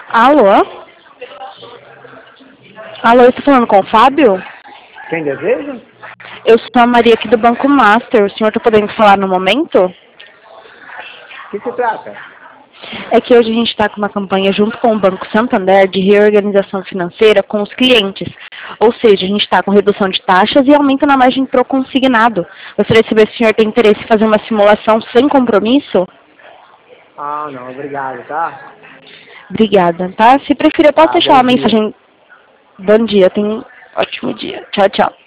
Alô? Alô, eu estou falando com o Fábio? Quem deseja? Eu sou a Maria aqui do Banco Master. O senhor está podendo falar no momento? O que se trata? É que hoje a gente está com uma campanha junto com o Banco Santander de reorganização financeira com os clientes. Ou seja, a gente está com redução de taxas e aumento na margem pro consignado. Gostaria de saber se o senhor tem interesse em fazer uma simulação sem compromisso? Ah, não, obrigado, tá? Obrigada, tá? Se preferir, eu posso Tá, deixar bom uma dia. mensagem. Bom dia, tenha um ótimo dia. Tchau, tchau.